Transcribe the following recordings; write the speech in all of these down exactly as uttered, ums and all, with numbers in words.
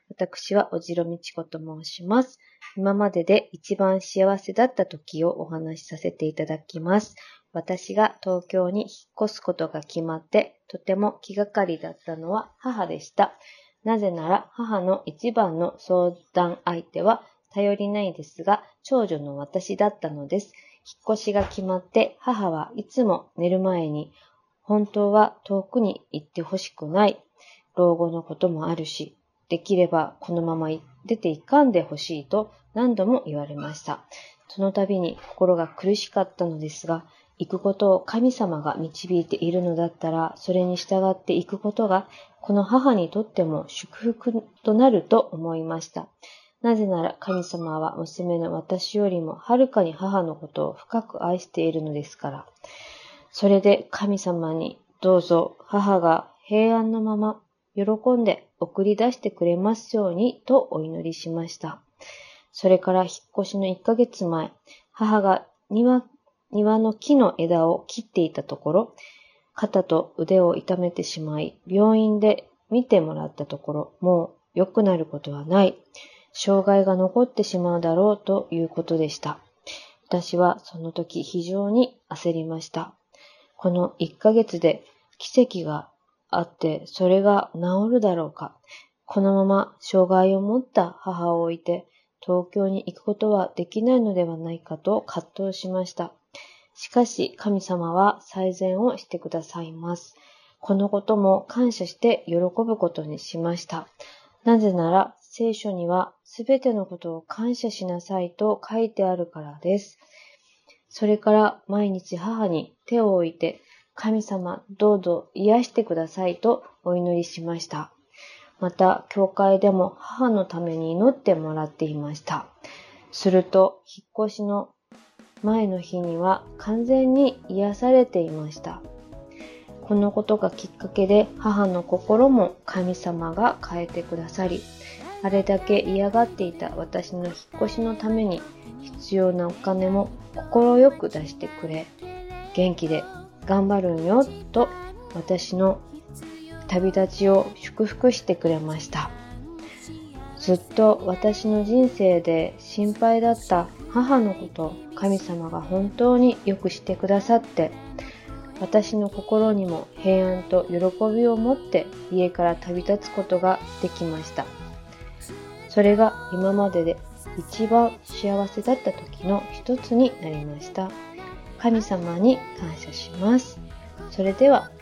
私はおじろみちこと申します。今までで一番幸せだった時をお話しさせていただきます。私が東京に引っ越すことが決まって、とても気がかりだったのは母でした。なぜなら母の一番の相談相手は頼りないですが、長女の私だったのです。引っ越しが決まって母はいつも寝る前に、本当は遠くに行ってほしくない。老後のこともあるし、できればこのまま出ていかんでほしいと何度も言われました。その度に心が苦しかったのですが、行くことを神様が導いているのだったら、それに従って行くことが、この母にとっても祝福となると思いました。なぜなら神様は娘の私よりもはるかに母のことを深く愛しているのですから。それで神様にどうぞ母が平安のまま喜んで送り出してくれますようにとお祈りしました。それから引っ越しのいっかげつまえ、母が庭庭の木の枝を切っていたところ、肩と腕を痛めてしまい、病院で見てもらったところ、もう良くなることはない。障害が残ってしまうだろうということでした。私はその時非常に焦りました。このいっかげつで奇跡があって、それが治るだろうか。このまま障害を持った母を置いて、東京に行くことはできないのではないかと葛藤しました。しかし神様は最善をしてくださいます。このことも感謝して喜ぶことにしました。なぜなら聖書にはすべてのことを感謝しなさいと書いてあるからです。それから毎日母に手を置いて、神様どうぞ癒してくださいとお祈りしました。また教会でも母のために祈ってもらっていました。すると引っ越しの前の日には完全に癒されていました。このことがきっかけで母の心も神様が変えてくださり、あれだけ嫌がっていた私の引っ越しのために必要なお金も心よく出してくれ、元気で頑張るんよと私の旅立ちを祝福してくれました。ずっと私の人生で心配だった母のことを神様が本当によくしてくださって、私の心にも平安と喜びを持って家から旅立つことができました。それが今までで一番幸せだった時の一つになりました。神様に感謝します。それでは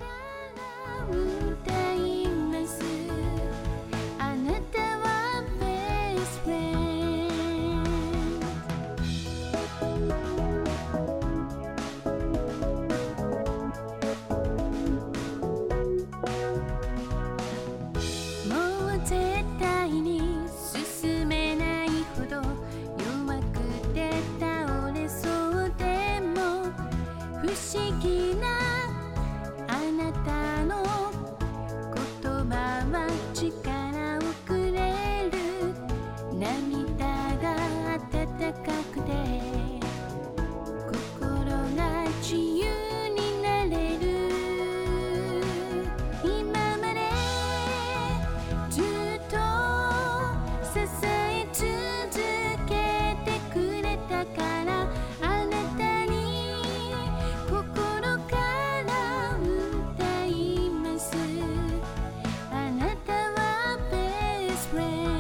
あなたはベストフレンド